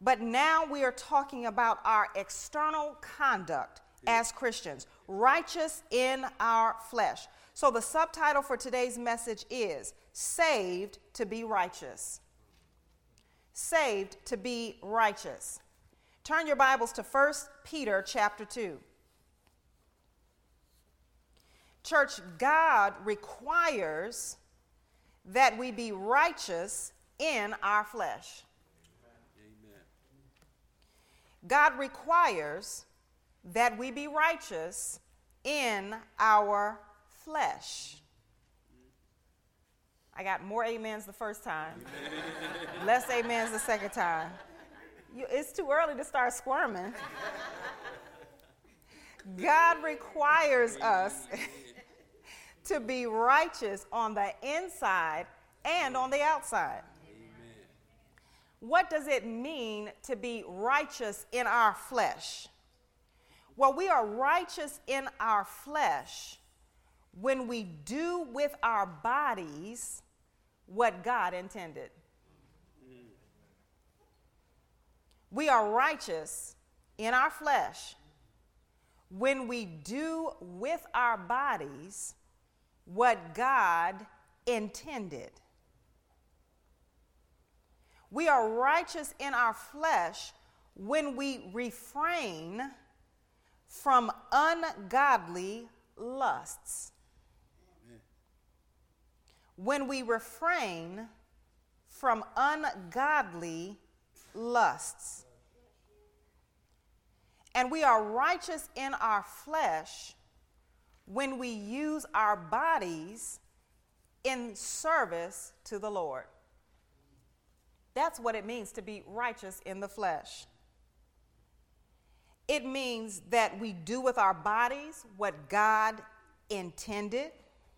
But now we are talking about our external conduct as Christians, righteous in our flesh. So the subtitle for today's message is Saved to be Righteous. Saved to be righteous. Turn your Bibles to 1 Peter chapter 2. Church, God requires that we be righteous in our flesh. Amen. God requires that we be righteous in our flesh. I got more amens the first time, less amens the second time. It's too early to start squirming. God requires us to be righteous on the inside and on the outside. Amen. What does it mean to be righteous in our flesh? Well, we are righteous in our flesh when we do with our bodies what God intended. We are righteous in our flesh when we do with our bodies what God intended. We are righteous in our flesh when we refrain from ungodly lusts. Amen. When we refrain from ungodly lusts. And we are righteous in our flesh when we use our bodies in service to the Lord. That's what it means to be righteous in the flesh. It means that we do with our bodies what God intended,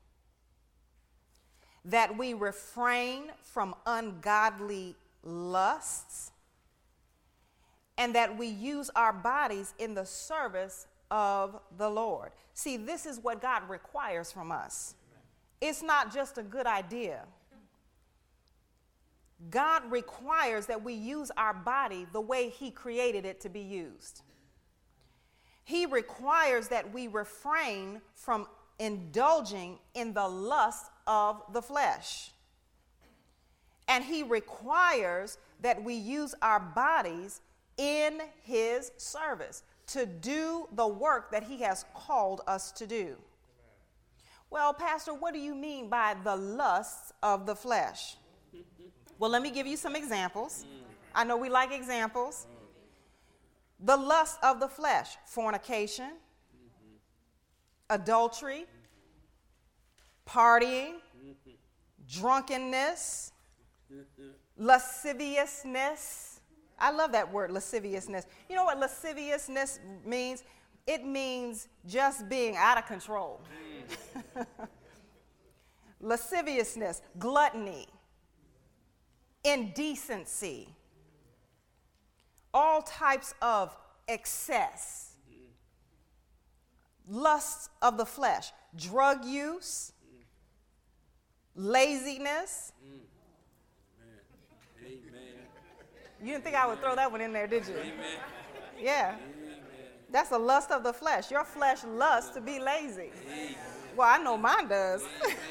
that we refrain from ungodly lusts, and that we use our bodies in the service of the Lord. See, this is what God requires from us. It's not just a good idea. God requires that we use our body the way He created it to be used. He requires that we refrain from indulging in the lust of the flesh. And He requires that we use our bodies in His service to do the work that He has called us to do. Well, Pastor, what do you mean by the lusts of the flesh? Well, let me give you some examples. I know we like examples. The lust of the flesh: fornication, adultery, partying, drunkenness, lasciviousness. I love that word, lasciviousness. You know what lasciviousness means? It means just being out of control. Lasciviousness, gluttony, indecency, all types of excess, lusts of the flesh, drug use, laziness. Amen. You didn't think I would throw that one in there, did you? Amen. Yeah. Amen. That's a lust of the flesh. Your flesh lusts to be lazy. Amen. Well, I know mine does.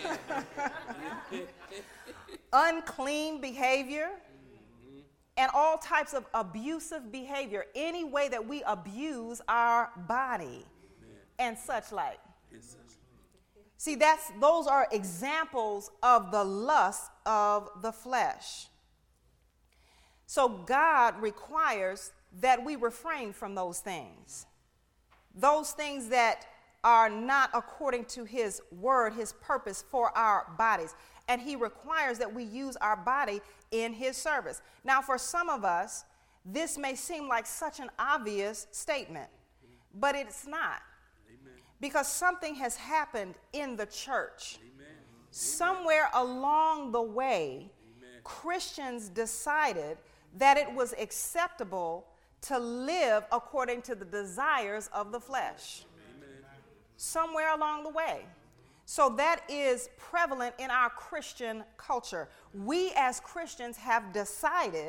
Unclean behavior and all types of abusive behavior, any way that we abuse our body and such like. See, those are examples of the lust of the flesh. So God requires that we refrain from those things that are not according to His word, His purpose for our bodies. And He requires that we use our body in His service. Now, for some of us, this may seem like such an obvious statement, but it's not. Amen. Because something has happened in the church. Amen. Somewhere along the way, Amen. Christians decided that it was acceptable to live according to the desires of the flesh. Amen. Somewhere along the way. So that is prevalent in our Christian culture. We as Christians have decided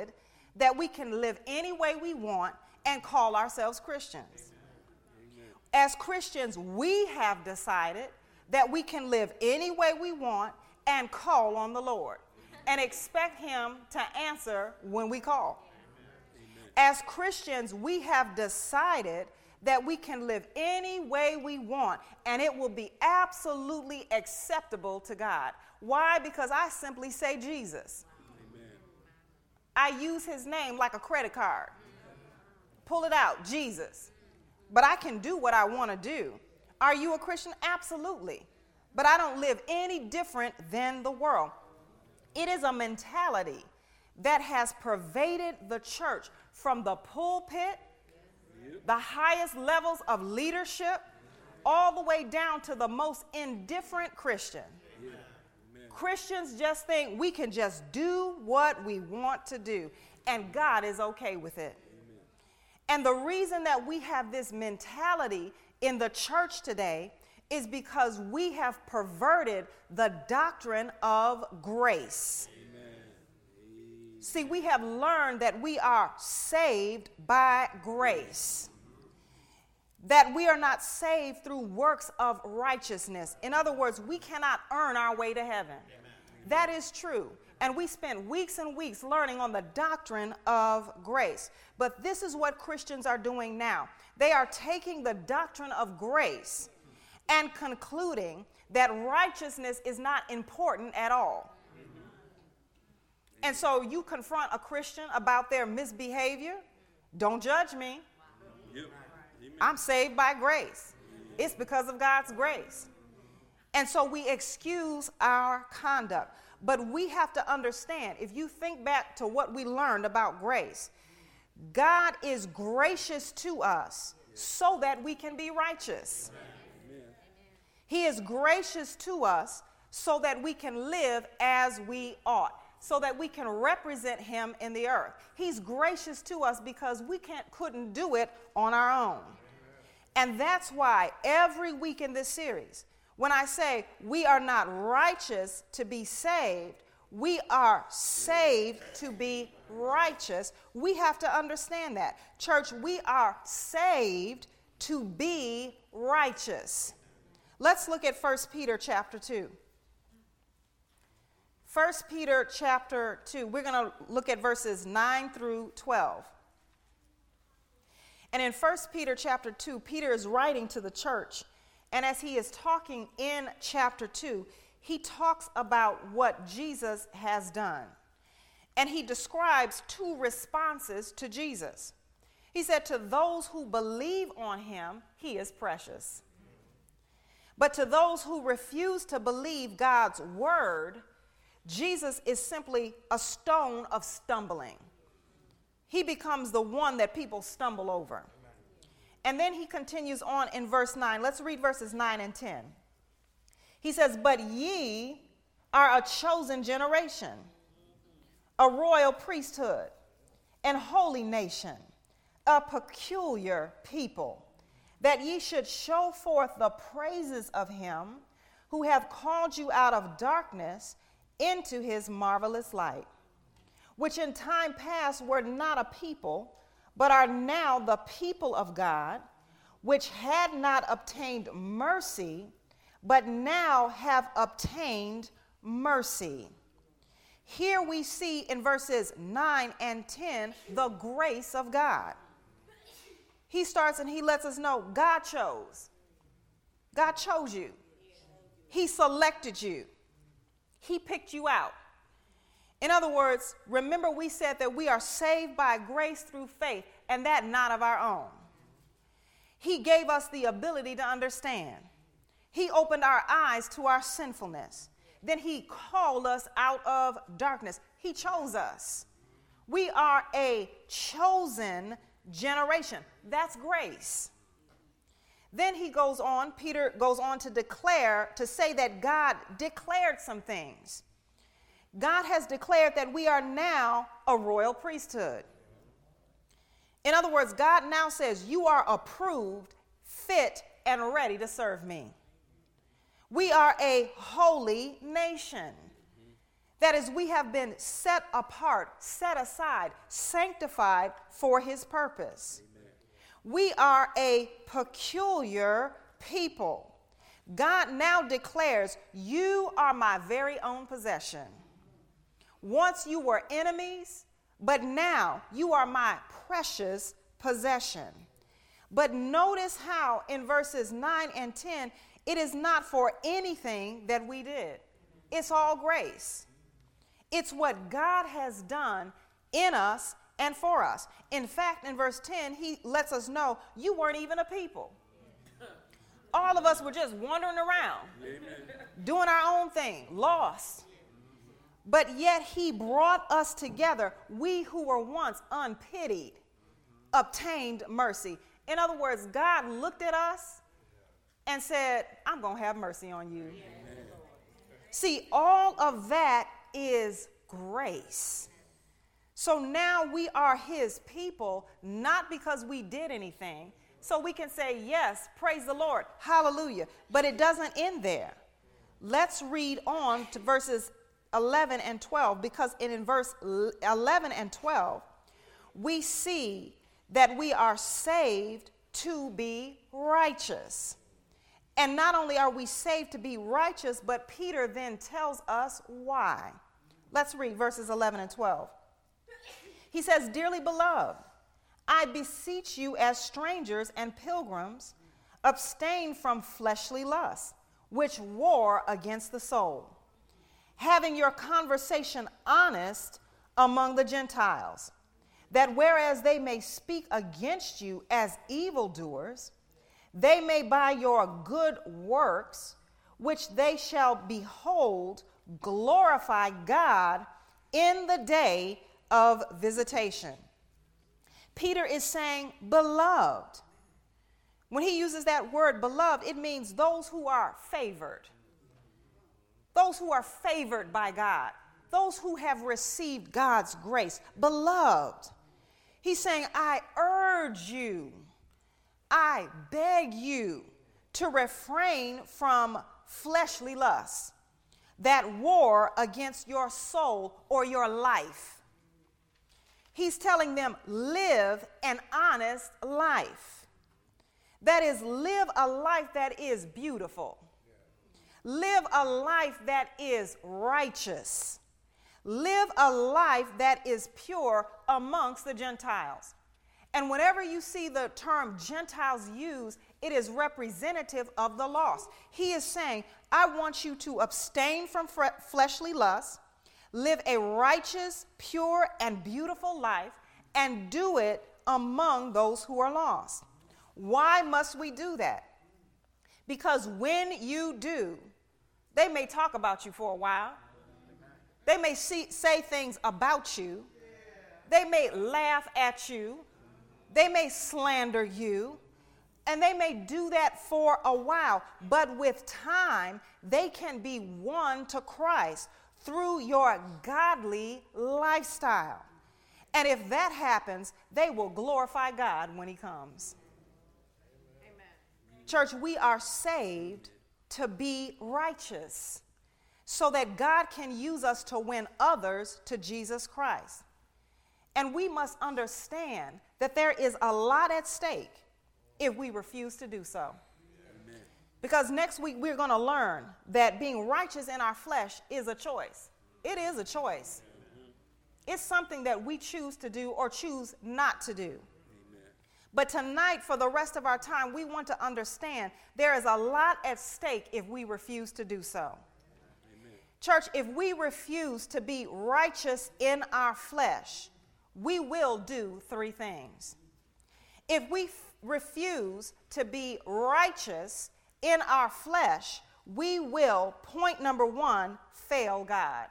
that we can live any way we want and call ourselves Christians. Amen. As Christians, we have decided that we can live any way we want and call on the Lord and expect him to answer when we call. Amen. As Christians, we have decided that we can live any way we want and it will be absolutely acceptable to God. Why? Because I simply say Jesus. Amen. I use his name like a credit card. Pull it out, Jesus. But I can do what I want to do. Are you a Christian? Absolutely. But I don't live any different than the world. It is a mentality that has pervaded the church from the pulpit, the highest levels of leadership, all the way down to the most indifferent Christian. Yeah. Amen. Christians just think we can just do what we want to do, and God is okay with it. Amen. And the reason that we have this mentality in the church today is because we have perverted the doctrine of grace. Amen. See, we have learned that we are saved by grace, that we are not saved through works of righteousness. In other words, we cannot earn our way to heaven. That is true. And we spent weeks and weeks learning on the doctrine of grace. But this is what Christians are doing now. They are taking the doctrine of grace and concluding that righteousness is not important at all. And so you confront a Christian about their misbehavior, don't judge me. Yep. Amen. I'm saved by grace. It's because of God's grace. And so we excuse our conduct. But we have to understand, if you think back to what we learned about grace, God is gracious to us so that we can be righteous. Amen. He is gracious to us so that we can live as we ought, so that we can represent him in the earth. He's gracious to us because we couldn't do it on our own. And that's why every week in this series, when I say we are not righteous to be saved, we are saved to be righteous, we have to understand that. Church, we are saved to be righteous. Let's look at 1 Peter chapter 2. 1 Peter chapter 2, we're going to look at verses 9 through 12. And in 1 Peter chapter 2, Peter is writing to the church. And as he is talking in chapter 2, he talks about what Jesus has done. And he describes two responses to Jesus. He said, to those who believe on him, he is precious. But to those who refuse to believe God's word, Jesus is simply a stone of stumbling. He becomes the one that people stumble over. And then he continues on in verse 9. Let's read verses 9 and 10. He says, but ye are a chosen generation, a royal priesthood, and holy nation, a peculiar people, that ye should show forth the praises of him who have called you out of darkness into his marvelous light, which in time past were not a people, but are now the people of God, which had not obtained mercy, but now have obtained mercy. Here we see in verses 9 and 10 the grace of God. He starts and he lets us know God chose. God chose you. He selected you. He picked you out. In other words, remember we said that we are saved by grace through faith, and that not of our own. He gave us the ability to understand. He opened our eyes to our sinfulness. Then he called us out of darkness. He chose us. We are a chosen generation. That's grace. Then he goes on, Peter goes on to say that God declared some things. God has declared that we are now a royal priesthood. In other words, God now says you are approved, fit, and ready to serve me. We are a holy nation. That is, we have been set apart, set aside, sanctified for his purpose. Amen. We are a peculiar people. God now declares, you are my very own possession. Once you were enemies, but now you are my precious possession. But notice how in verses 9 and 10, it is not for anything that we did. It's all grace. It's what God has done in us and for us. In fact, in verse 10, he lets us know you weren't even a people. All of us were just wandering around, doing our own thing, lost. But yet he brought us together. We who were once unpitied obtained mercy. In other words, God looked at us and said, I'm going to have mercy on you. Amen. See, all of that is grace. So now we are his people, not because we did anything. So we can say, yes, praise the Lord, hallelujah. But it doesn't end there. Let's read on to verses 11 and 12, because in verse 11 and 12, we see that we are saved to be righteous. And not only are we saved to be righteous, but Peter then tells us why. Let's read verses 11 and 12. He says, dearly beloved, I beseech you as strangers and pilgrims, abstain from fleshly lusts, which war against the soul, having your conversation honest among the Gentiles, that whereas they may speak against you as evildoers, they may by your good works, which they shall behold, glorify God in the day of visitation. Peter is saying, beloved. When he uses that word beloved, it means those who are favored. Those who are favored by God. Those who have received God's grace. Beloved. He's saying, I urge you, I beg you to refrain from fleshly lusts that war against your soul or your life. He's telling them, live an honest life. That is, live a life that is beautiful. Live a life that is righteous. Live a life that is pure amongst the Gentiles. And whenever you see the term Gentiles used, it is representative of the lost. He is saying, I want you to abstain from fleshly lusts, live a righteous, pure, and beautiful life, and do it among those who are lost. Why must we do that? Because when you do, they may talk about you for a while. They may say things about you. They may laugh at you. They may slander you. And they may do that for a while. But with time, they can be won to Christ through your godly lifestyle. And if that happens, they will glorify God when he comes. Amen. Church, we are saved to be righteous so that God can use us to win others to Jesus Christ. And we must understand that there is a lot at stake if we refuse to do so. Amen. Because next week we're going to learn that being righteous in our flesh is a choice. It is a choice. It's something that we choose to do or choose not to do. Amen. But tonight, for the rest of our time, we want to understand there is a lot at stake if we refuse to do so. Amen. Church, if we refuse to be righteous in our flesh, we will do three things. If we refuse to be righteous in our flesh, we will, point number one, fail God.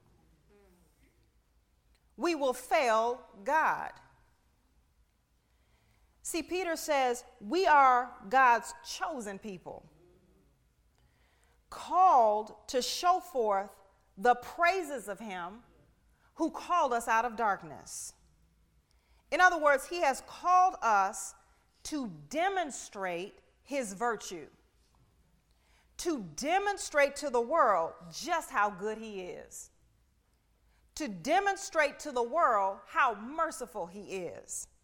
We will fail God. See, Peter says we are God's chosen people, called to show forth the praises of him who called us out of darkness. In other words, he has called us to demonstrate his virtue, to demonstrate to the world just how good he is. to demonstrate to the world how merciful he is.